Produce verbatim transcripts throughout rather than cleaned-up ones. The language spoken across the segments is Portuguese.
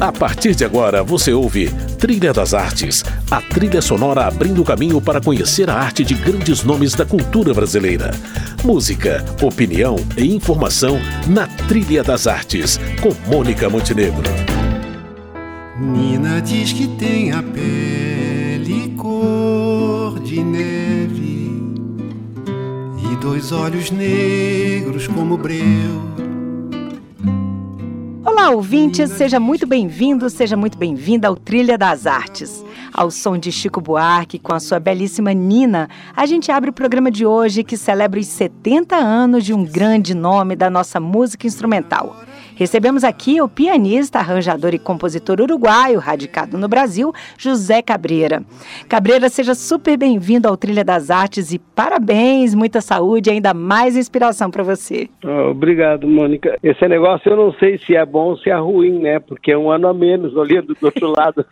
A partir de agora, você ouve Trilha das Artes, a trilha sonora abrindo o caminho para conhecer a arte de grandes nomes da cultura brasileira. Música, opinião e informação na Trilha das Artes, com Mônica Montenegro. Nina diz que tem a pele cor de neve e dois olhos negros como breu. Olá, ouvintes, seja muito bem-vindo, seja muito bem-vinda ao Trilha das Artes. Ao som de Chico Buarque, com a sua belíssima Nina, a gente abre o programa de hoje que celebra os setenta anos de um grande nome da nossa música instrumental. Recebemos aqui o pianista, arranjador e compositor uruguaio, radicado no Brasil, José Cabreira. Cabreira, seja super bem-vindo ao Trilha das Artes e parabéns, muita saúde e ainda mais inspiração para você. Oh, obrigado, Mônica. Esse negócio eu não sei se é bom ou se é ruim, né? Porque é um ano a menos olhando do outro lado.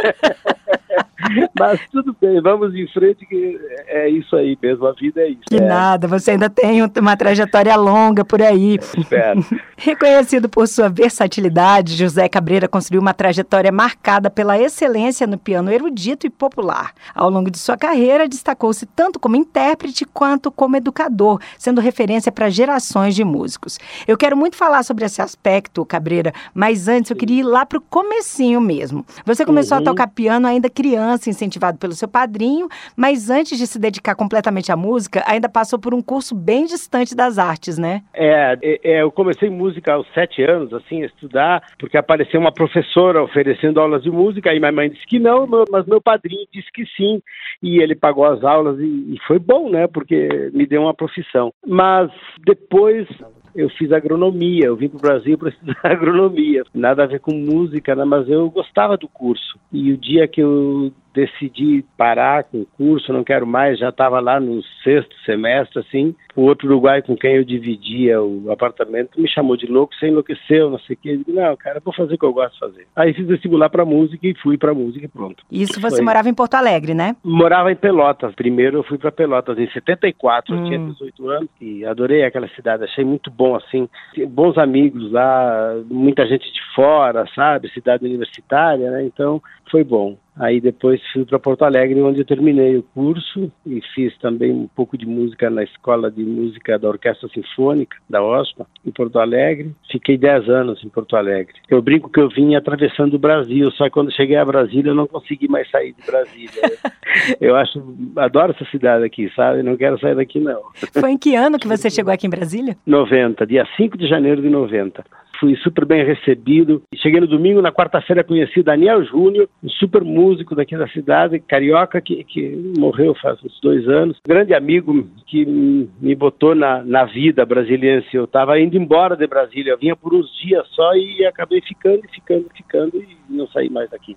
Mas tudo bem, vamos em frente, que é isso aí mesmo, a vida é isso. Que é. nada, você ainda tem uma trajetória longa por aí. Espero. Reconhecido por sua versatilidade, José Cabreira construiu uma trajetória marcada pela excelência no piano erudito e popular. Ao longo de sua carreira, destacou-se tanto como intérprete quanto como educador, sendo referência para gerações de músicos. Eu quero muito falar sobre esse aspecto, Cabreira, mas antes eu queria ir lá para o comecinho mesmo. Você começou uhum. a tocar piano ainda criança, incentivado pelo seu padrinho, mas antes de se dedicar completamente à música, ainda passou por um curso bem distante das artes, né? É, é eu comecei música aos sete anos, assim, a estudar, porque apareceu uma professora oferecendo aulas de música, aí minha mãe disse que não, mas meu padrinho disse que sim, e ele pagou as aulas e, e foi bom, né, porque me deu uma profissão. Mas depois eu fiz agronomia, eu vim para o Brasil para estudar agronomia, nada a ver com música, né, mas eu gostava do curso, e o dia que eu decidi parar com o curso, não quero mais, já estava lá no sexto semestre, assim, o outro uruguaio com quem eu dividia o apartamento me chamou de louco, você enlouqueceu, não sei o quê, eu digo, não, cara, vou fazer o que eu gosto de fazer. Aí fiz vestibular para música e fui para música e pronto. Isso você Foi. morava em Porto Alegre, né? Morava em Pelotas, primeiro eu fui para Pelotas em setenta e quatro, hum. eu tinha dezoito anos e adorei aquela cidade, achei muito bom, assim, bons amigos lá, muita gente de fora, sabe, cidade universitária, né, então foi bom. Aí depois fui para Porto Alegre, onde eu terminei o curso e fiz também um pouco de música na Escola de Música da Orquestra Sinfônica, da OSPA, em Porto Alegre. Fiquei dez anos em Porto Alegre. Eu brinco que eu vim atravessando o Brasil, só que quando cheguei a Brasília eu não consegui mais sair de Brasília. Eu acho, adoro essa cidade aqui, sabe? Não quero sair daqui, não. Foi em que ano que você chegou aqui em Brasília? noventa, dia cinco de janeiro de noventa. Fui super bem recebido. Cheguei no domingo, na quarta-feira conheci o Daniel Júnior, um super músico daqui da cidade, carioca, que, que morreu faz uns dois anos. Grande amigo que me botou na, na vida brasiliense. Eu estava indo embora de Brasília, eu vinha por uns dias só e acabei ficando, ficando, ficando e não saí mais daqui.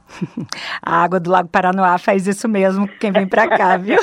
A água do Lago Paranoá faz isso mesmo, quem vem pra cá, viu?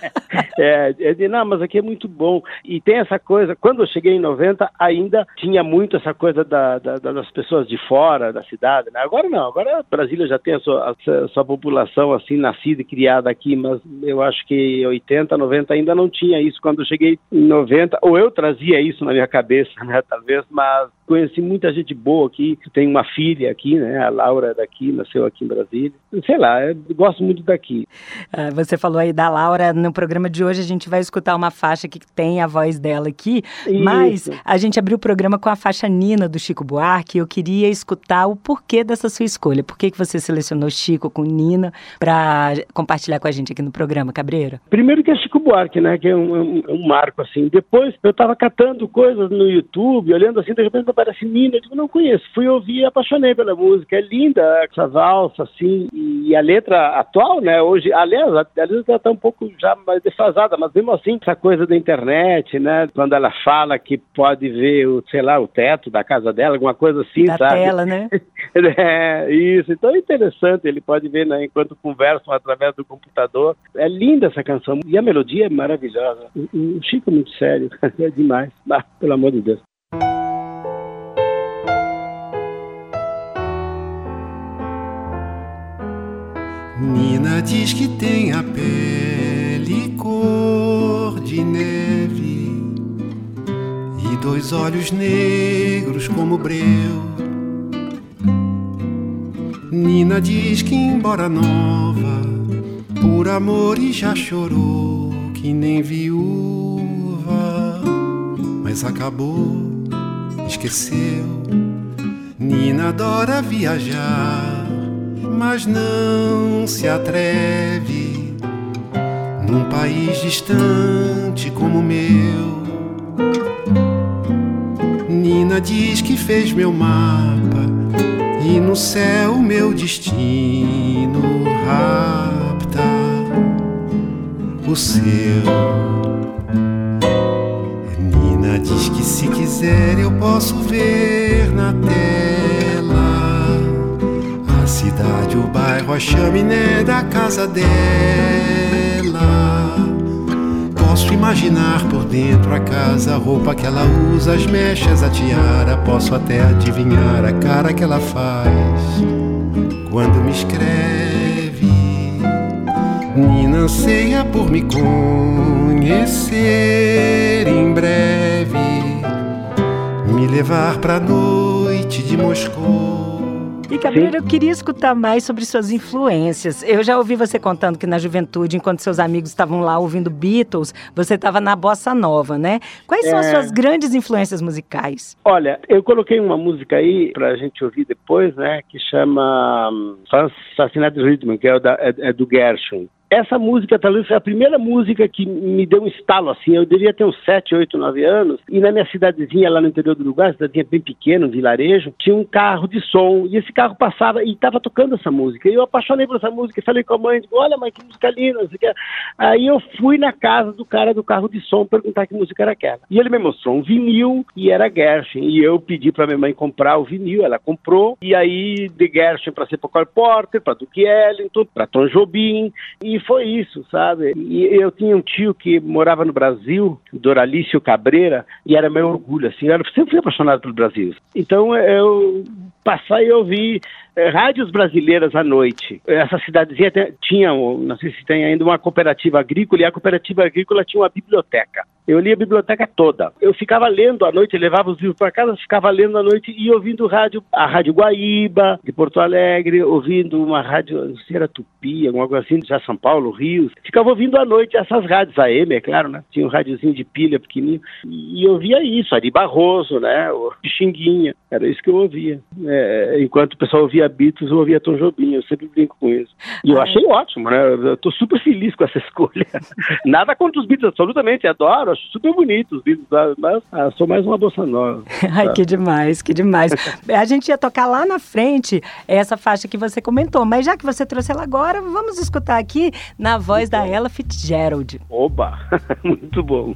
É, é de, não, mas aqui é muito bom. E tem essa coisa, quando eu cheguei em noventa, ainda tinha muito essa coisa da, da, das pessoas de fora da cidade, né? Agora não, agora Brasília já tem a sua, a sua população assim, nascida e criada aqui, mas eu acho que oitenta, noventa ainda não tinha isso. Quando eu cheguei em noventa, ou eu trazia isso na minha cabeça, né, talvez, mas conheci muita gente boa aqui, tem uma filha aqui, né, a Laura daqui, nasceu aqui em Brasília. Sei lá, eu gosto muito daqui. Ah, você falou aí da Laura, no programa de hoje a gente vai escutar uma faixa que tem a voz dela aqui, isso. Mas a gente abriu o programa com a faixa Nina, do Chico Buarque, e eu queria escutar o porquê dessa sua escolha. Por que que você selecionou Chico com Nina para compartilhar com a gente aqui no programa, Cabreira? Primeiro que é Chico Buarque, né, que é um, um, um marco, assim. Depois eu estava catando coisas no YouTube, olhando assim, de repente aparece Nina, eu digo, não conheço. Fui ouvir e apaixonei pela música. É linda essa valsa, assim, e a letra atual, né, hoje, aliás, a, a letra está um pouco já mais defasada, mas mesmo assim, essa coisa da internet, né, quando ela fala que pode ver, o, sei lá, o teto da casa dela, alguma coisa assim, da sabe? Tela, né? É, isso. Então é interessante, ele pode ver, né, enquanto conversam através do computador. É linda essa canção, e a melodia é maravilhosa. O, o Chico é muito sério, é demais, ah, pelo amor de Deus. Nina diz que tem a pele cor de neve e dois olhos negros como breu. Nina diz que embora nova, por amor e já chorou, que nem viúva, mas acabou, esqueceu. Nina adora viajar, mas não se atreve num país distante como o meu. Nina diz que fez meu mapa e no céu meu destino rapta o seu. Nina diz que se quiser eu posso ver na tela a cidade, o bairro, a chaminé da casa dela. Posso imaginar por dentro a casa, a roupa que ela usa, as mechas, a tiara. Posso até adivinhar a cara que ela faz quando me escreve. Nina anseia por me conhecer em breve, me levar pra noite de Moscou. E, Cabreira, eu queria escutar mais sobre suas influências. Eu já ouvi você contando que na juventude, enquanto seus amigos estavam lá ouvindo Beatles, você estava na bossa nova, né? Quais são é... as suas grandes influências musicais? Olha, eu coloquei uma música aí pra gente ouvir depois, né? Que chama um, Fascinated Rhythm, que é, da, é, é do Gershwin. Essa música talvez foi a primeira música que me deu um estalo, assim. Eu devia ter uns sete, oito, nove anos, e na minha cidadezinha lá no interior do Uruguai, cidadezinha bem pequena, um vilarejo, tinha um carro de som, e esse carro passava e estava tocando essa música. E eu apaixonei por essa música e falei com a mãe, digo, olha, mãe, que música linda, não sei o que. Aí eu fui na casa do cara do carro de som perguntar que música era aquela. E ele me mostrou um vinil e era Gershwin. E eu pedi para minha mãe comprar o vinil, ela comprou, e aí de Gershwin para ser para Cole Porter, para Duke Ellington, para Tom Jobim, e foi isso, sabe? E eu tinha um tio que morava no Brasil, Doralício Cabreira, e era meu orgulho, assim, eu sempre fui apaixonado pelo Brasil. Então eu passei a ouvir é, rádios brasileiras à noite. Essa cidadezinha tinha, não sei se tem ainda, uma cooperativa agrícola, e a cooperativa agrícola tinha uma biblioteca. Eu lia a biblioteca toda. Eu ficava lendo à noite, eu levava os livros para casa, ficava lendo à noite e ouvindo rádio, a Rádio Guaíba, de Porto Alegre, ouvindo uma rádio, não sei se era Tupi, alguma coisa assim, já São Paulo, Rio. Ficava ouvindo à noite essas rádios, a M, é claro, né? Tinha um rádiozinho de pilha pequenininho. E eu ouvia isso, Ari Barroso, né? O Pixinguinha. Era isso que eu ouvia. É, enquanto o pessoal ouvia Beatles, eu ouvia Tom Jobim. Eu sempre brinco com isso. E eu achei ótimo, né? Eu tô super feliz com essa escolha. Nada contra os Beatles, absolutamente. Adoro, acho super bonito os Beatles, mas ah, sou mais uma bossa nova. Ai, tá? Que demais, que demais. A gente ia tocar lá na frente essa faixa que você comentou, mas já que você trouxe ela agora, vamos escutar aqui na voz da Ella Fitzgerald. Oba, muito bom.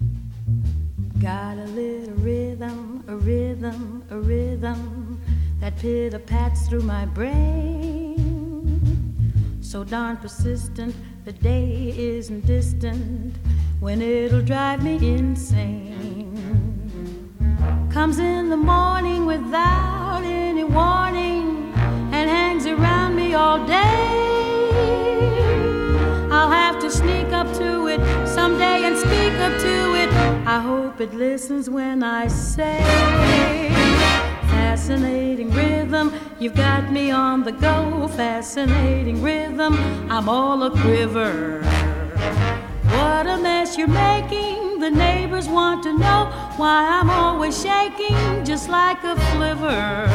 Got a little rhythm, a rhythm, a rhythm that pitter-pats through my brain. So darn persistent, the day isn't distant when it'll drive me insane. Comes in the morning without any warning and hangs around me all day. I'll have to sneak up to it someday and speak up to it. I hope it listens when I say, fascinating rhythm, you've got me on the go. Fascinating rhythm, I'm all a quiver. What a mess you're making, the neighbors want to know why I'm always shaking just like a flivver.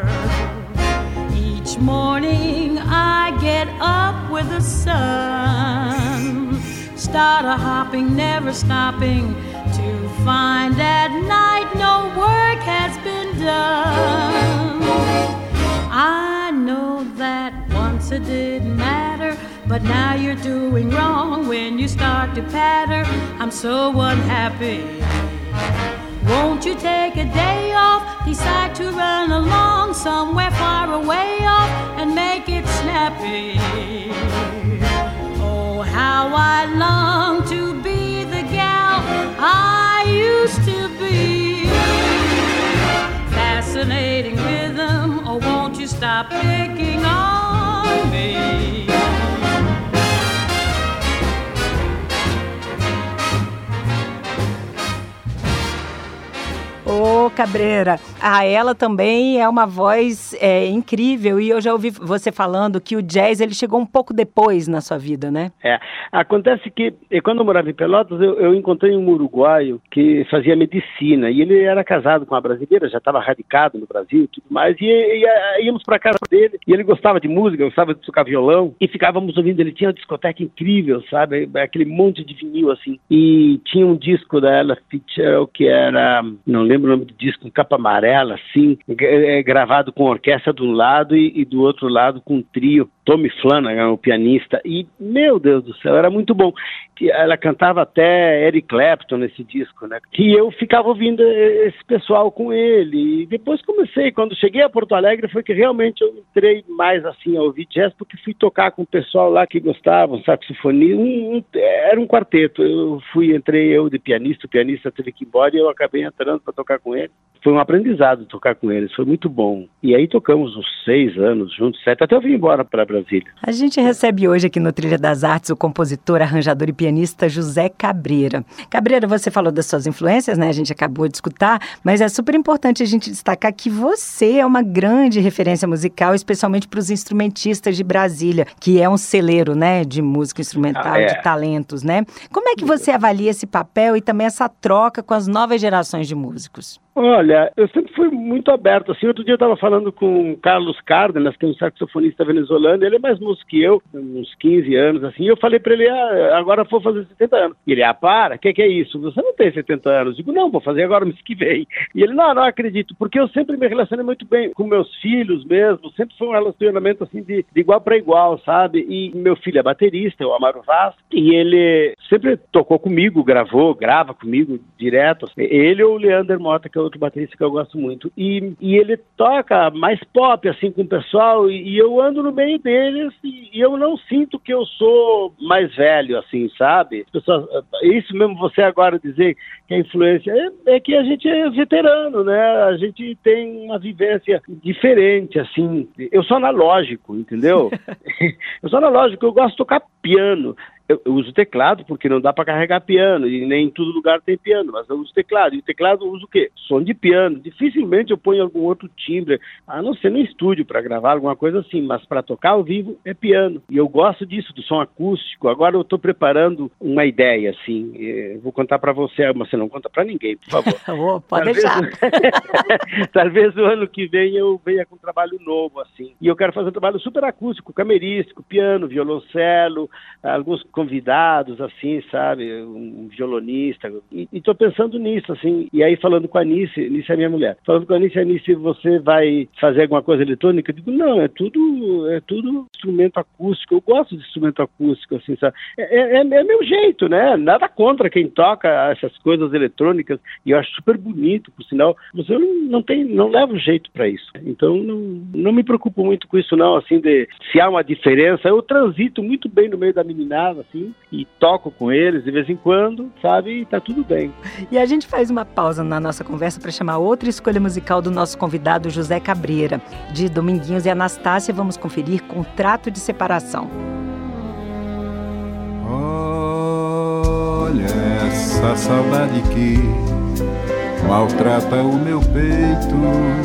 Each morning I get up with the sun, start a hopping, never stopping, to find at night no work has been done. I know that once it didn't matter, but now you're doing wrong when you start to patter. I'm so unhappy. Won't you take a day off, decide to run along somewhere far away off and make it snappy? Oh, how I long to be the gal I used to be. Fascinating rhythm, oh won't you stop picking on me? Ô, Cabreira, a ela também é uma voz é, incrível, e eu já ouvi você falando que o jazz ele chegou um pouco depois na sua vida, né? É, acontece que quando eu morava em Pelotas, eu, eu encontrei um uruguaio que fazia medicina, e ele era casado com uma brasileira, já estava radicado no Brasil e tudo mais, e, e, e íamos para casa dele, e ele gostava de música, gostava de tocar violão, e ficávamos ouvindo, ele tinha uma discoteca incrível, sabe, aquele monte de vinil assim, e tinha um disco da Ella Fitzgerald que era, não lembro o nome do disco, um capa amarela, assim, gravado com orquestra de um lado e, e do outro lado com um trio, Tommy Flanagan, o pianista, e, meu Deus do céu, era muito bom. Ela cantava até Eric Clapton nesse disco, né? E eu ficava ouvindo esse pessoal com ele, e depois comecei, quando cheguei a Porto Alegre, foi que realmente eu entrei mais, assim, a ouvir jazz, porque fui tocar com o pessoal lá que gostava, um saxofonista, um, um, era um quarteto, eu fui, entrei eu de pianista, o pianista teve que ir embora e eu acabei entrando para tocar com ele. Foi um aprendizado tocar com eles, foi muito bom. E aí tocamos uns seis anos juntos, sete, até eu vim embora para Brasília. A gente recebe hoje aqui no Trilha das Artes o compositor, arranjador e pianista José Cabreira. Cabreira, você falou das suas influências, né? A gente acabou de escutar, mas é super importante a gente destacar que você é uma grande referência musical, especialmente para os instrumentistas de Brasília, que é um celeiro, né, de música instrumental, ah, é. de talentos, né? Como é que você avalia esse papel e também essa troca com as novas gerações de músicos? Olha, eu sempre fui muito aberto, assim, outro dia eu estava falando com o Carlos Cárdenas, que é um saxofonista venezuelano, ele é mais músico que eu, uns quinze anos, assim, e eu falei para ele, ah, agora vou fazer setenta anos. E ele, ah, para, o que, que é isso? Você não tem setenta anos. Eu digo, não, vou fazer agora mês que vem. E ele, não, não acredito, porque eu sempre me relacionei muito bem com meus filhos mesmo, sempre foi um relacionamento, assim, de, de igual para igual, sabe? E meu filho é baterista, o Amaro Vaz, e ele sempre tocou comigo, gravou, grava comigo direto, assim. Ele ou o Leander Mota, que é outro baterista que eu gosto muito, e, e ele toca mais pop, assim, com o pessoal, e, e eu ando no meio deles, e, e eu não sinto que eu sou mais velho, assim, sabe? As pessoas, isso mesmo, você agora dizer que a influência é, é que a gente é veterano, né? A gente tem uma vivência diferente, assim. Eu sou analógico, entendeu? Eu sou analógico, eu gosto de tocar piano. Eu, eu uso teclado porque não dá para carregar piano e nem em todo lugar tem piano, mas eu uso teclado. E o teclado eu uso o quê? Som de piano. Dificilmente eu ponho algum outro timbre, a não ser no estúdio para gravar alguma coisa assim, mas para tocar ao vivo é piano. E eu gosto disso, do som acústico. Agora eu estou preparando uma ideia, assim. Eu vou contar para você, mas você não conta para ninguém, por favor. Oh, pode talvez, deixar. Talvez o ano que vem eu venha com um trabalho novo, assim. E eu quero fazer um trabalho super acústico, camerístico, piano, violoncelo, alguns convidados, assim, sabe, um violonista, e estou pensando nisso, assim, e aí falando com a Anice, Anice é minha mulher, falando com a Anice, Anice, você vai fazer alguma coisa eletrônica? Eu digo, não, é tudo, é tudo instrumento acústico, eu gosto de instrumento acústico, assim, sabe, é, é, é meu jeito, né, nada contra quem toca essas coisas eletrônicas, e eu acho super bonito, por sinal, mas eu não, não tenho, não levo jeito para isso, então não, não me preocupo muito com isso não, assim, de se há uma diferença, eu transito muito bem no meio da meninada, assim, e toco com eles de vez em quando, sabe, e tá tudo bem. E a gente faz uma pausa na nossa conversa para chamar outra escolha musical do nosso convidado José Cabreira. De Dominguinhos e Anastácia, vamos conferir Contrato de Separação. Olha essa saudade que maltrata o meu peito.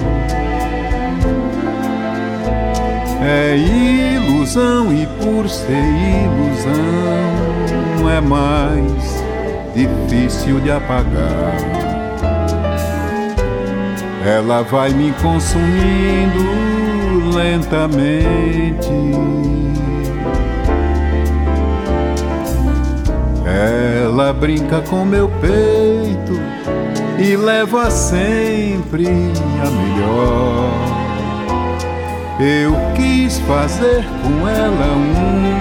É ilusão e por ser ilusão é mais difícil de apagar. Ela vai me consumindo lentamente. Ela brinca com meu peito e leva sempre a melhor. Eu quis fazer com ela um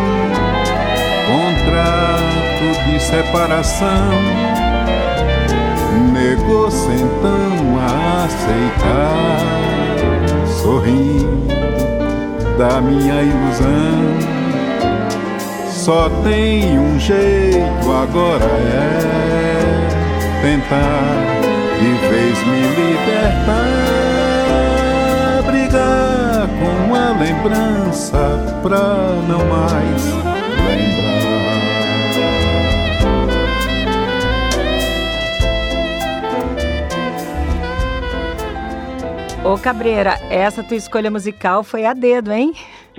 contrato de separação, negou-se então a aceitar, sorrindo da minha ilusão. Só tem um jeito agora, é tentar de vez me libertar, brigar com a lembrança pra não mais lembrar. Ô Cabreira, essa tua escolha musical foi a dedo, hein?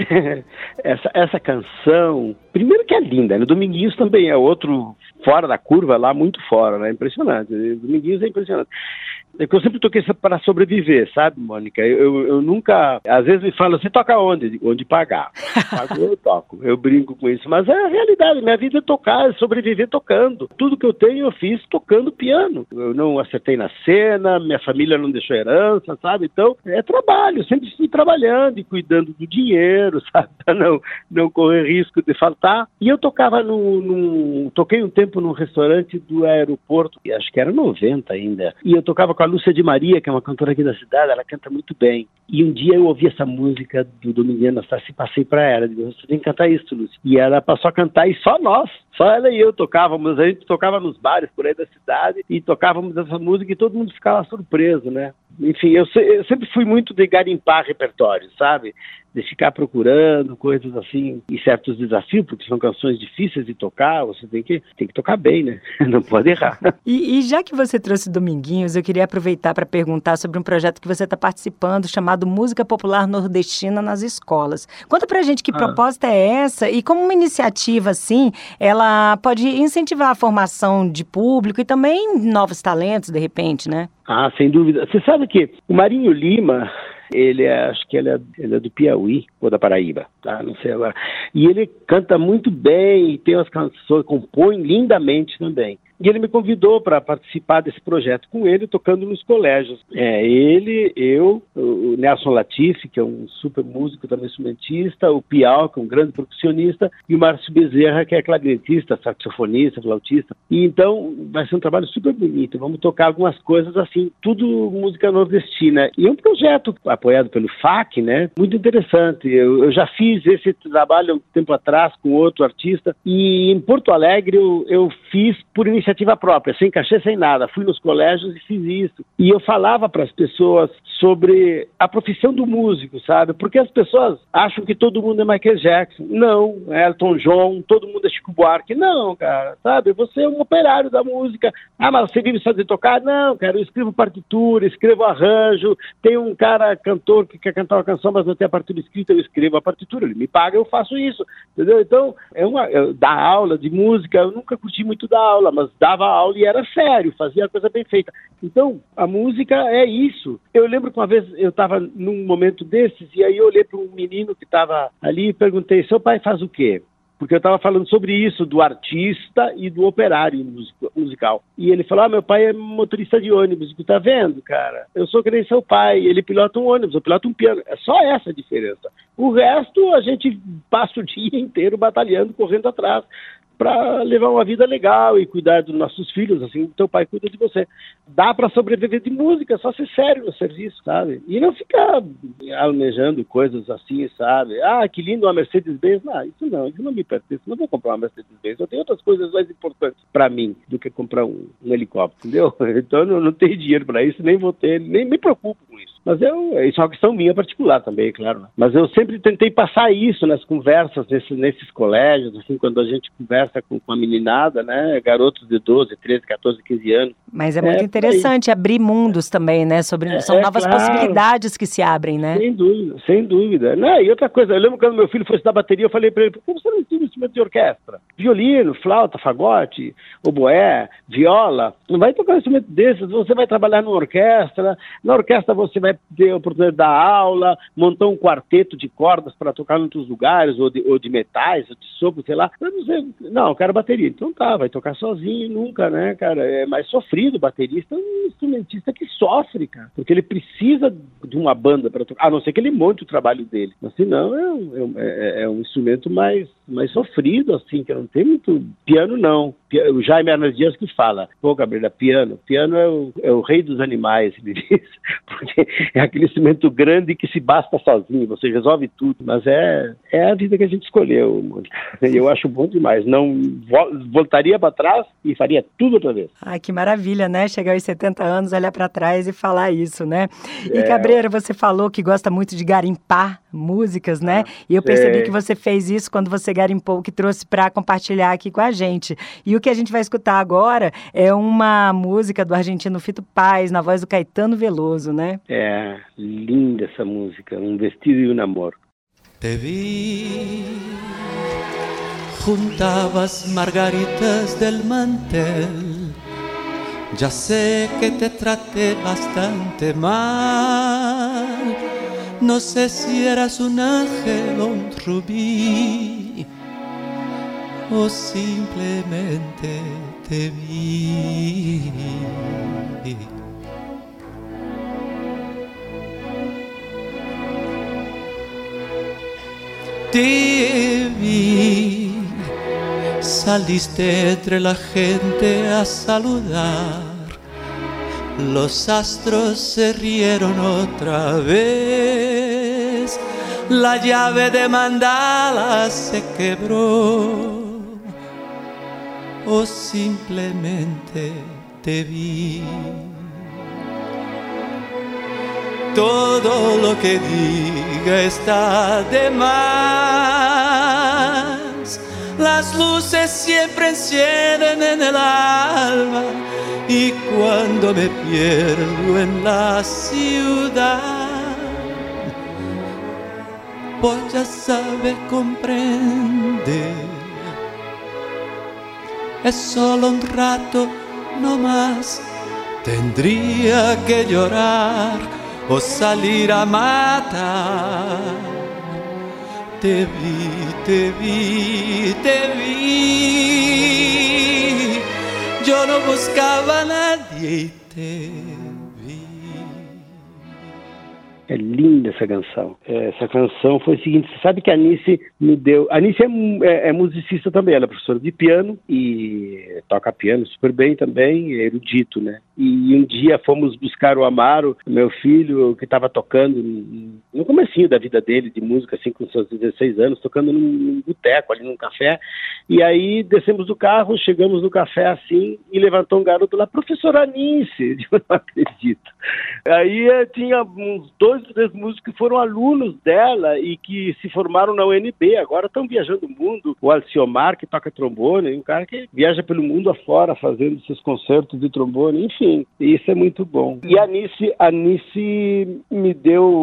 essa, essa canção, primeiro que é linda, né? Dominguinhos também é outro fora da curva lá, muito fora, né? Impressionante. Dominguinhos é impressionante. É que eu sempre toquei para sobreviver, sabe, Mônica? Eu, eu, eu nunca... Às vezes me falam, você toca onde? Onde pagar. Pagou, eu toco. Eu brinco com isso. Mas é a realidade. Minha vida é tocar, é sobreviver tocando. Tudo que eu tenho, eu fiz tocando piano. Eu não acertei na cena, minha família não deixou herança, sabe? Então, é trabalho. Eu sempre fui trabalhando e cuidando do dinheiro, sabe? Para não, não correr risco de faltar. E eu tocava num, num... Toquei um tempo num restaurante do aeroporto, acho que era noventa ainda. E eu tocava com a Lúcia de Maria, que é uma cantora aqui da cidade, ela canta muito bem. E um dia eu ouvi essa música do Dominguinho Anastácio e passei para ela. Digo, você tem que cantar isso, Lúcia. E ela passou a cantar e só nós, só ela e eu tocávamos. A gente tocava nos bares por aí da cidade e tocávamos essa música e todo mundo ficava surpreso, né? Enfim, eu, se, eu sempre fui muito de garimpar repertório, sabe? De ficar procurando coisas assim e certos desafios, porque são canções difíceis de tocar, você tem que, tem que tocar bem, né? Não pode errar. E, e já que você trouxe Dominguinhos, eu queria aproveitar para perguntar sobre um projeto que você está participando, chamado Música Popular Nordestina nas Escolas. Conta pra gente que ah. proposta é essa e como uma iniciativa assim, ela pode incentivar a formação de público e também novos talentos, de repente, né? Ah, sem dúvida. Você sabe que o Marinho Lima, ele é, acho que ele é, ele é do Piauí ou da Paraíba, tá? Não sei agora. E ele canta muito bem e tem umas canções, compõe lindamente também. E ele me convidou para participar desse projeto com ele, tocando nos colégios. É, ele, eu, o Nelson Latifi, que é um super músico, também instrumentista, o Piau, que é um grande percussionista, e o Márcio Bezerra, que é clarinetista, saxofonista, flautista. E então vai ser um trabalho super bonito. Vamos tocar algumas coisas assim, tudo música nordestina. E é um projeto apoiado pelo F A C, né? Muito interessante. Eu, eu já fiz esse trabalho um tempo atrás com outro artista, e em Porto Alegre eu, eu fiz por iniciativa iniciativa própria, sem cachê, sem nada. Fui nos colégios e fiz isso. E eu falava para as pessoas sobre a profissão do músico, sabe? Porque as pessoas acham que todo mundo é Michael Jackson. Não, é Elton John, todo mundo é Chico Buarque. Não, cara, sabe? Você é um operário da música. Ah, mas você vive só de tocar? Não, cara, eu escrevo partitura, escrevo arranjo. Tem um cara, cantor, que quer cantar uma canção, mas não tem a partitura escrita, eu escrevo a partitura. Ele me paga, eu faço isso, entendeu? Então, é uma, eu, dar aula de música, eu nunca curti muito dar aula, mas dava aula e era sério, fazia a coisa bem feita. Então, a música é isso. Eu lembro que uma vez eu estava num momento desses, e aí eu olhei para um menino que estava ali e perguntei, seu pai faz o quê? Porque eu estava falando sobre isso, do artista e do operário musical. E ele falou, ah, meu pai é motorista de ônibus. E tá vendo, cara? Eu sou que nem seu pai, ele pilota um ônibus, eu piloto um piano. É só essa a diferença. O resto, a gente passa o dia inteiro batalhando, correndo atrás, para levar uma vida legal e cuidar dos nossos filhos, assim, teu pai cuida de você. Dá para sobreviver de música, só ser sério no serviço, sabe? E não ficar almejando coisas assim, sabe? Ah, que lindo, uma Mercedes-Benz. Não, isso não, isso não me pertence, não vou comprar uma Mercedes-Benz. Eu tenho outras coisas mais importantes para mim do que comprar um, um helicóptero, entendeu? Então eu não, não tenho dinheiro para isso, nem vou ter, nem me preocupo com isso. Mas eu, isso é uma questão minha particular também, claro. Né? Mas eu sempre tentei passar isso nas conversas, nesses, nesses colégios, assim, quando a gente conversa Com, com a meninada, né? Garotos de doze, treze, catorze, quinze anos. Mas é muito é, interessante abrir mundos também, né? Sobre, é, são novas é, claro. possibilidades que se abrem, né? Sem dúvida, sem dúvida. Não, e outra coisa, eu lembro quando meu filho foi estudar bateria, eu falei para ele, por que você não estuda instrumento de orquestra? Violino, flauta, fagote, oboé, viola. Não vai tocar um instrumento desses, você vai trabalhar numa orquestra, na orquestra você vai ter a oportunidade de dar aula, montar um quarteto de cordas para tocar em outros lugares, ou de, ou de metais, ou de sopro, sei lá. Eu não sei, não, eu quero bateria. Então tá, vai tocar sozinho, nunca, né, cara? É mais sofrido, o baterista é um instrumentista que sofre, cara. Porque ele precisa de uma banda para tocar, a não ser que ele monte o trabalho dele. Mas senão é um, é, é um instrumento mais, mais sofrido, assim, que não tem muito... Piano não. O Jaime Arnas Dias que fala, pô, Gabriela, piano. Piano é o, é o rei dos animais, ele diz. Porque é aquele instrumento grande que se basta sozinho, você resolve tudo. Mas é, é a vida que a gente escolheu, mano. Eu acho bom demais. Não voltaria para trás e faria tudo outra vez. Ai, que maravilha, né? Chegar aos setenta anos, olhar para trás e falar isso, né? E, é... Cabreira, você falou que gosta muito de garimpar músicas, né? E eu percebi é... que você fez isso quando você garimpou, que trouxe para compartilhar aqui com a gente. E o que a gente vai escutar agora é uma música do argentino Fito Páez, na voz do Caetano Veloso, né? É, linda essa música, Um Vestido e um Amor. Te vi, juntabas margaritas del mantel. Ya sé que te traté bastante mal. No sé si eras un ángel o un rubí, o simplemente te vi. Te vi, saliste entre la gente a saludar. Los astros se rieron otra vez. La llave de mandala se quebró, o simplemente te vi. Todo lo que diga está de más. Las luces siempre encienden en el alba, y cuando me pierdo en la ciudad, pues ya sabes, comprender, es solo un rato no más. Tendría que llorar o salir a matar. Te vi, te vi, te vi. Yo no buscaba a nadie y te vi. É linda essa canção. Essa canção foi o seguinte, você sabe que a Anice me deu... A Anice é, é, é musicista também, ela é professora de piano e toca piano super bem também, é erudito, né? E um dia fomos buscar o Amaro, meu filho, que estava tocando no comecinho da vida dele, de música, assim, com seus dezesseis anos, tocando num, num boteco, ali num café. E aí descemos do carro, chegamos no café assim, e levantou um garoto lá, professora Anice, eu não acredito. Aí tinha uns dois ou três músicos que foram alunos dela e que se formaram na U N B, agora estão viajando o mundo. O Alciomar, que toca trombone, um cara que viaja pelo mundo afora fazendo seus concertos de trombone, enfim, isso é muito bom. E a Anice, a Anice me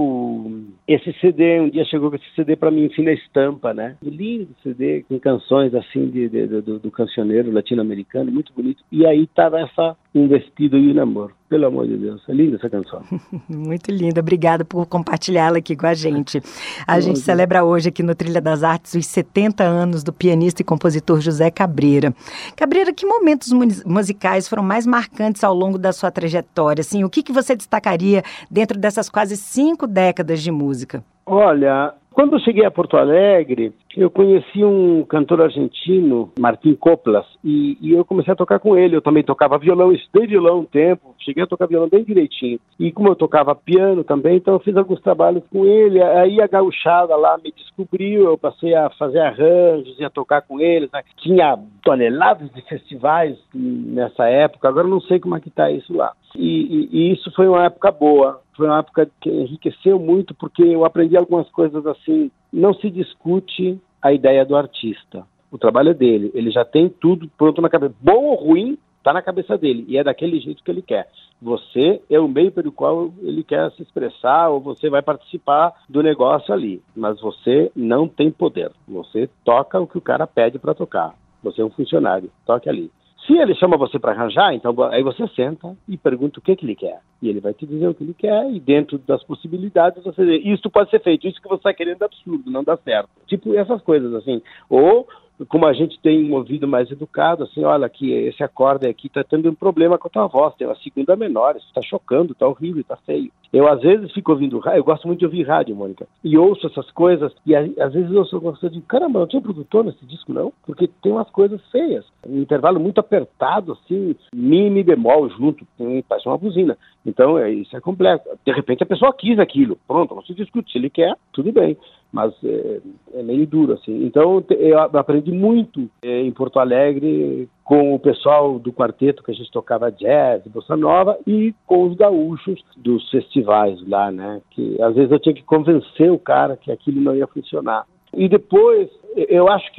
deu esse C D, um dia chegou com esse C D para mim, Fina Estampa, né? Lindo C D, com canções assim de, de, de, do, do cancioneiro latino-americano, muito bonito. E aí tava essa Um Vestido e um Amor. Pelo amor de Deus, é linda essa canção. Muito linda, obrigada por compartilhá-la aqui com a gente. A gente celebra hoje aqui no Trilha das Artes os setenta anos do pianista e compositor José Cabreira. Cabreira, que momentos musicais foram mais marcantes ao longo da sua trajetória? Assim, o que, que você destacaria dentro dessas quase cinco décadas de música? Olha, quando eu cheguei a Porto Alegre, eu conheci um cantor argentino, Martín Coplas, e, e eu comecei a tocar com ele. Eu também tocava violão, estudei violão um tempo, cheguei a tocar violão bem direitinho. E como eu tocava piano também, então eu fiz alguns trabalhos com ele. Aí a gauchada lá me descobriu, eu passei a fazer arranjos e a tocar com eles, né? Tinha toneladas de festivais nessa época, agora eu não sei como é que está isso lá. E, e, e isso foi uma época boa, foi uma época que enriqueceu muito, porque eu aprendi algumas coisas assim. Não se discute a ideia do artista, o trabalho é dele, ele já tem tudo pronto na cabeça, bom ou ruim, está na cabeça dele, e é daquele jeito que ele quer. Você é o meio pelo qual ele quer se expressar, ou você vai participar do negócio ali, mas você não tem poder, você toca o que o cara pede para tocar, você é um funcionário, toque ali. Se ele chama você para arranjar, então aí você senta e pergunta o que, que ele quer. E ele vai te dizer o que ele quer, e dentro das possibilidades você diz, isso pode ser feito, isso que você está querendo é absurdo, não dá certo. Tipo essas coisas assim. Ou, como a gente tem um ouvido mais educado, assim, olha aqui, esse acorde aqui está tendo um problema com a tua voz, tem uma segunda menor, isso está chocando, está horrível, está feio. Eu às vezes fico ouvindo rádio, eu gosto muito de ouvir rádio, Mônica, e ouço essas coisas, e às vezes eu sou gostando de, caramba, não tinha produtor nesse disco não? Porque tem umas coisas feias, um intervalo muito apertado, assim, mi, mi bemol junto, parece uma buzina. Então, é, isso é complexo. De repente a pessoa quis aquilo, pronto, não se discute, se ele quer, tudo bem. Mas é, é meio duro, assim. Então, eu aprendi muito é, em Porto Alegre com o pessoal do quarteto, que a gente tocava jazz, bossa nova, e com os gaúchos dos festivais lá, né? Que às vezes eu tinha que convencer o cara que aquilo não ia funcionar. E depois, eu acho que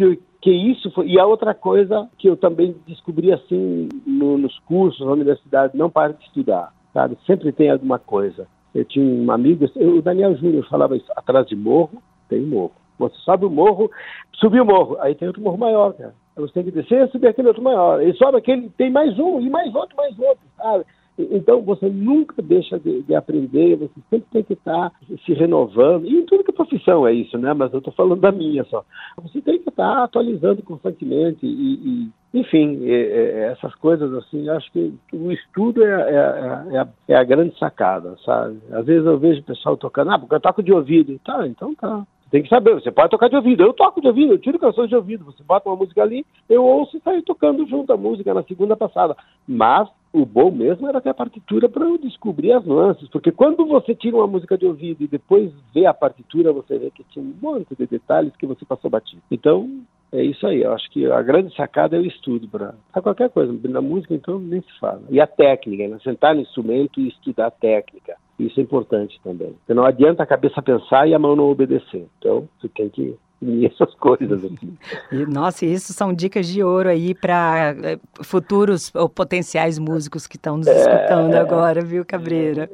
que isso foi... E a outra coisa que eu também descobri assim no, nos cursos, na universidade, não para de estudar, sabe? Sempre tem alguma coisa. Eu tinha um amigo, eu, o Daniel Júnior falava isso, atrás de morro, tem morro. Você sobe o morro, subiu o morro, aí tem outro morro maior, cara. Você tem que descer e subir aquele outro maior. E sobe aquele, tem mais um, e mais outro, mais outro, sabe? Então, você nunca deixa de, de aprender, você sempre tem que estar se renovando, e em tudo que é profissão é isso, né? Mas eu estou falando da minha só. Você tem que estar atualizando constantemente, e, e enfim, é, é, essas coisas assim, acho que o estudo é, é, é, a, é a grande sacada, sabe? Às vezes eu vejo o pessoal tocando, ah, porque eu toco de ouvido. Tá, então tá. Tem que saber, você pode tocar de ouvido, eu toco de ouvido, eu tiro canções de ouvido, você bota uma música ali, eu ouço e saio tocando junto a música na segunda passada. Mas o bom mesmo era ter a partitura para eu descobrir as nuances, porque quando você tira uma música de ouvido e depois vê a partitura, você vê que tinha um monte de detalhes que você passou batido. Então, é isso aí, eu acho que a grande sacada é o estudo para qualquer coisa, na música então nem se fala. E a técnica, né? Sentar no instrumento e estudar a técnica. Isso é importante também. Porque não adianta a cabeça pensar e a mão não obedecer. Então, você tem que unir essas coisas aqui. E, nossa, isso são dicas de ouro aí para futuros ou potenciais músicos que estão nos é, escutando agora, viu, Cabreira?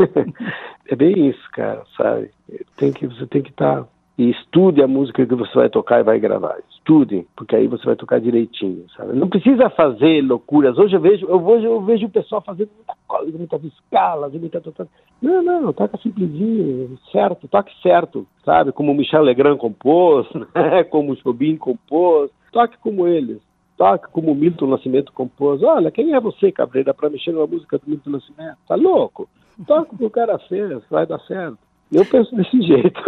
É bem isso, cara, sabe? Tem que, você tem que estar... Tá... E estude a música que você vai tocar e vai gravar. Estude, porque aí você vai tocar direitinho, sabe? Não precisa fazer loucuras. Hoje eu vejo, eu vejo, eu vejo o pessoal fazendo muita coisa, muitas escalas, muita... Não, não, toca simplesinho, certo, toque certo, sabe? Como o Michel Legrand compôs, né? Como o Jobim compôs. Toque como eles. Toque como o Milton Nascimento compôs. Olha, quem é você, Cabreira, para mexer numa música do Milton Nascimento? Tá louco? Toque o que o cara fez, vai dar certo. Eu penso desse jeito.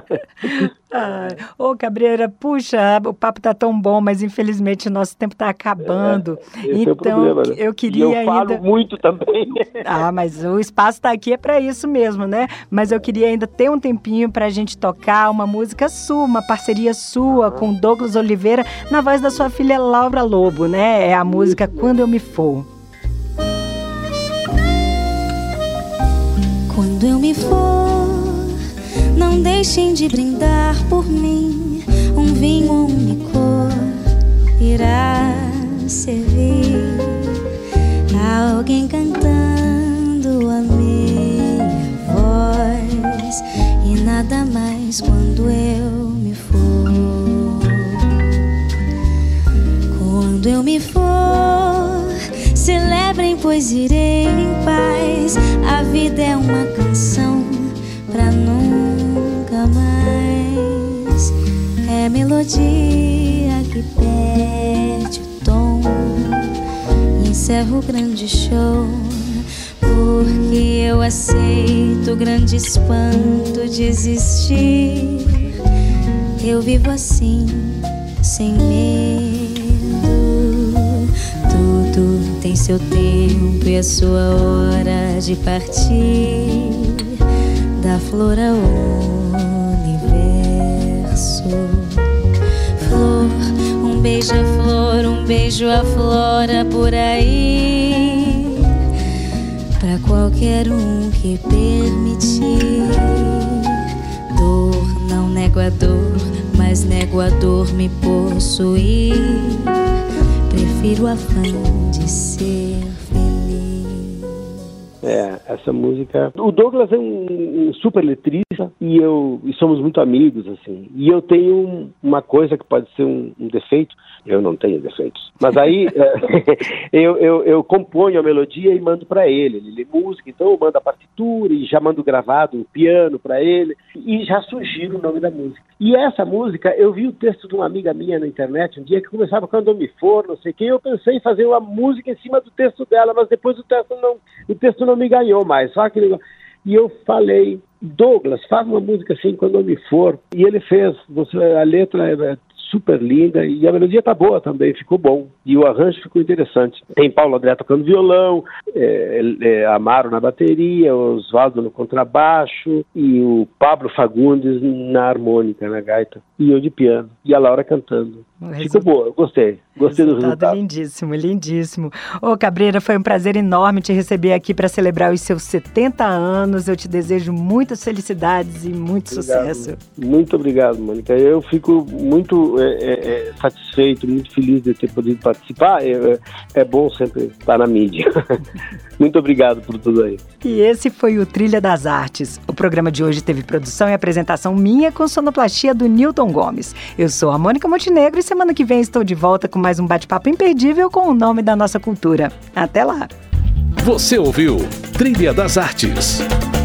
ah, ô, Cabreira, puxa, o papo tá tão bom, mas infelizmente o nosso tempo tá acabando. É, esse então, é o problema, né? eu queria e eu ainda... falo muito também. ah, mas o espaço tá aqui é para isso mesmo, né? Mas eu queria ainda ter um tempinho pra gente tocar uma música sua, uma parceria sua ah. com Douglas Oliveira, na voz da sua filha Laura Lobo, né? É a música Quando Eu Me For. Quando eu me for, não deixem de brindar por mim. Um vinho ou um licor irá servir. Alguém cantando a minha voz, e nada mais quando eu me for. Quando eu me for, celebrem, pois irei em paz. A vida é uma canção pra nunca mais. É melodia que perde o tom, encerra o grande show, porque eu aceito o grande espanto de existir. Eu vivo assim, sem medo. Tudo tem seu tempo e a sua hora de partir. Da flor ao universo. Flor, um beija-flor, um beijo aflora por aí, pra qualquer um que permitir. Dor, não nego a dor, mas nego a dor me possuir. Prefiro a fã de ser feliz. É, essa música... O Douglas é um, um super letrista e, eu, e somos muito amigos, assim. E eu tenho um, uma coisa que pode ser um, um defeito. Eu não tenho defeitos. Mas aí eu, eu, eu componho a melodia e mando para ele. Ele lê música, então eu mando a partitura e já mando gravado o piano para ele. E já sugiro o nome da música. E essa música, eu vi o texto de uma amiga minha na internet um dia que começava Quando Eu Me For, não sei o que. Eu pensei em fazer uma música em cima do texto dela, mas depois o texto não, o texto não me ganhou mais. Só aquele... E eu falei, Douglas, faz uma música assim Quando Eu Me For. E ele fez. Você, a letra é super linda e a melodia tá boa também, ficou bom. E o arranjo ficou interessante. Tem Paulo André tocando violão, é, é, Amaro na bateria, Osvaldo no contrabaixo e o Pablo Fagundes na harmônica, na gaita. E eu de piano. E a Laura cantando. Ficou boa, eu gostei. Gostei do resultado. Lindíssimo, lindíssimo. Ô, Cabreira, foi um prazer enorme te receber aqui para celebrar os seus setenta anos. Eu te desejo muitas felicidades e muito obrigado. Sucesso. Muito obrigado, Mônica. Eu fico muito é, é, satisfeito, muito feliz de ter podido participar. É, é bom sempre estar na mídia. Muito obrigado por tudo aí. E esse foi o Trilha das Artes. O programa de hoje teve produção e apresentação minha com sonoplastia do Newton Gomes. Eu sou a Mônica Montenegro e semana que vem estou de volta com mais um bate-papo imperdível com o nome da nossa cultura. Até lá! Você ouviu Trilha das Artes.